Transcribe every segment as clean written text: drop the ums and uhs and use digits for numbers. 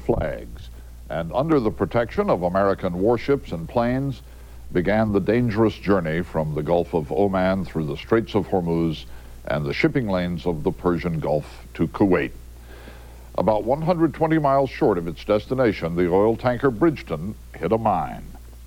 flags, and under the protection of American warships and planes began the dangerous journey from the Gulf of Oman through the Straits of Hormuz and the shipping lanes of the Persian Gulf to Kuwait. About 120 miles short of its destination, the oil tanker Bridgeton hit a mine.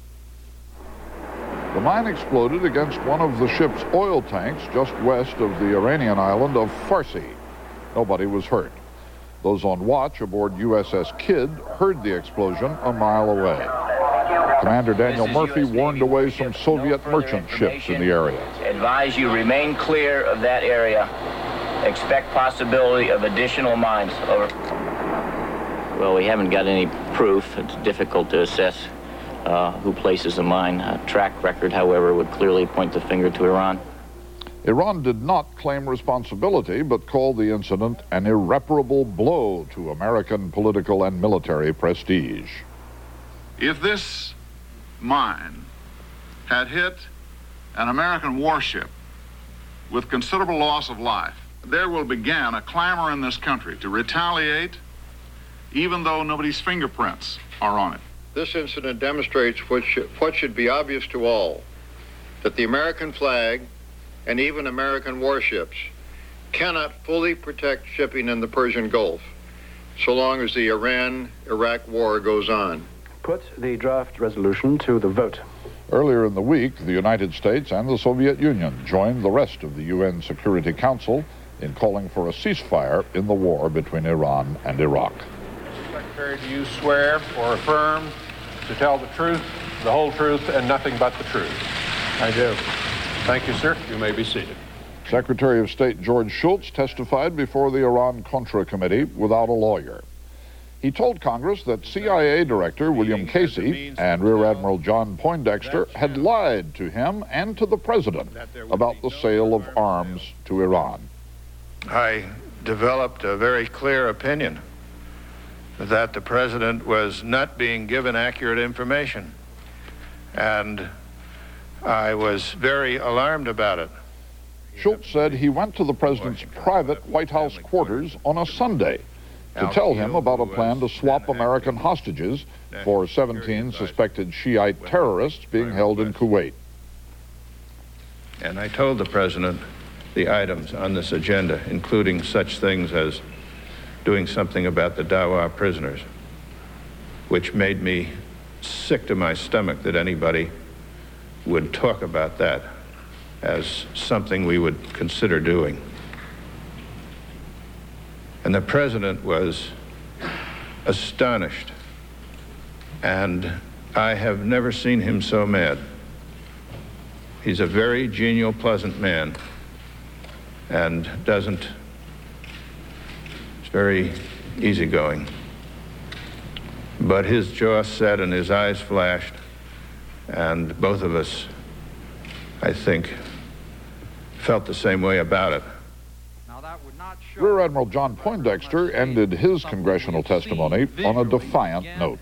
The mine exploded against one of the ship's oil tanks just west of the Iranian island of Farsi. Nobody was hurt. Those on watch aboard USS Kidd heard the explosion a mile away. Commander Daniel Murphy warned away some Soviet merchant ships in the area. Advise you remain clear of that area. Expect possibility of additional mines. Over. Well, we haven't got any proof. It's difficult to assess who places a mine. A track record, however, would clearly point the finger to Iran. Iran did not claim responsibility, but called the incident an irreparable blow to American political and military prestige. If this mine had hit an American warship with considerable loss of life, there will begin a clamor in this country to retaliate, even though nobody's fingerprints are on it. This incident demonstrates what should be obvious to all, that the American flag and even American warships cannot fully protect shipping in the Persian Gulf so long as the Iran-Iraq war goes on. Put the draft resolution to the vote. Earlier in the week, the United States and the Soviet Union joined the rest of the UN Security Council in calling for a ceasefire in the war between Iran and Iraq. Mr. Secretary, do you swear or affirm to tell the truth, the whole truth, and nothing but the truth? I do. Thank you, sir. You may be seated. Secretary of State George Shultz testified before the Iran-Contra Committee without a lawyer. He told Congress that CIA Director William Casey and Rear Admiral John Poindexter had lied to him and to the President about the sale of arms to Iran. I developed a very clear opinion that the President was not being given accurate information, and I was very alarmed about it. Schultz said he went to the President's private White House quarters on a Sunday to tell him about a plan to swap American hostages for 17 suspected Shiite terrorists being held in Kuwait. And I told the President the items on this agenda, including such things as doing something about the Dawa prisoners, which made me sick to my stomach that anybody would talk about that as something we would consider doing. And the President was astonished, and I have never seen him so mad. He's a very genial, pleasant man, and it's very easygoing. But his jaw set and his eyes flashed, and both of us, I think, felt the same way about it. Rear Admiral John Poindexter ended his congressional testimony on a defiant note.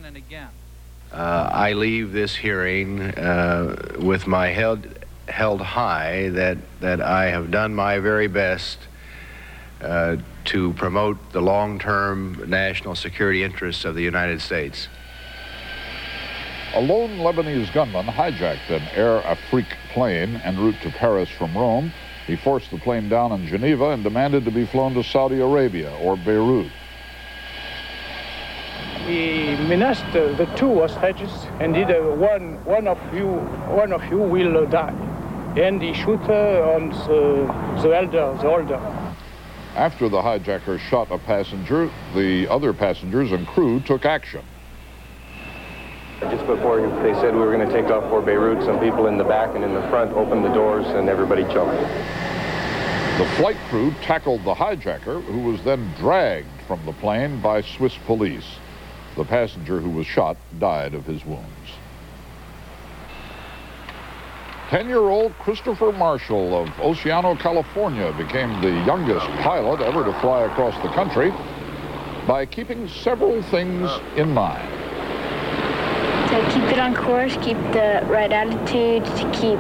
I leave this hearing with my head held high that I have done my very best to promote the long-term national security interests of the United States. A lone Lebanese gunman hijacked an Air Afrique plane en route to Paris from Rome. He forced the plane down in Geneva and demanded to be flown to Saudi Arabia or Beirut. He menaced the two hostages and did one of you will die. And he shot on the older. After the hijacker shot a passenger, the other passengers and crew took action. Just before they said we were going to take off for Beirut, some people in the back and in the front opened the doors and everybody jumped. The flight crew tackled the hijacker, who was then dragged from the plane by Swiss police. The passenger who was shot died of his wounds. 10-year-old Christopher Marshall of Oceano, California became the youngest pilot ever to fly across the country by keeping several things in mind. To keep it on course, keep the right attitude, to keep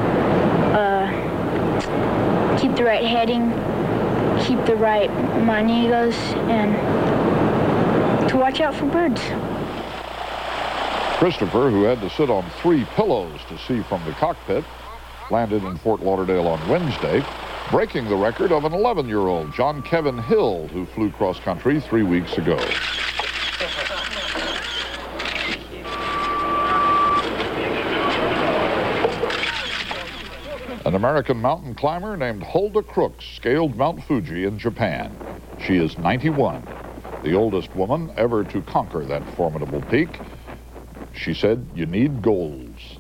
the right heading, keep the right maneuvers, and to watch out for birds. Christopher, who had to sit on 3 pillows to see from the cockpit, landed in Fort Lauderdale on Wednesday, breaking the record of an 11-year-old, John Kevin Hill, who flew cross-country 3 weeks ago. An American mountain climber named Hulda Crooks scaled Mount Fuji in Japan. She is 91, the oldest woman ever to conquer that formidable peak. She said, "You need goals."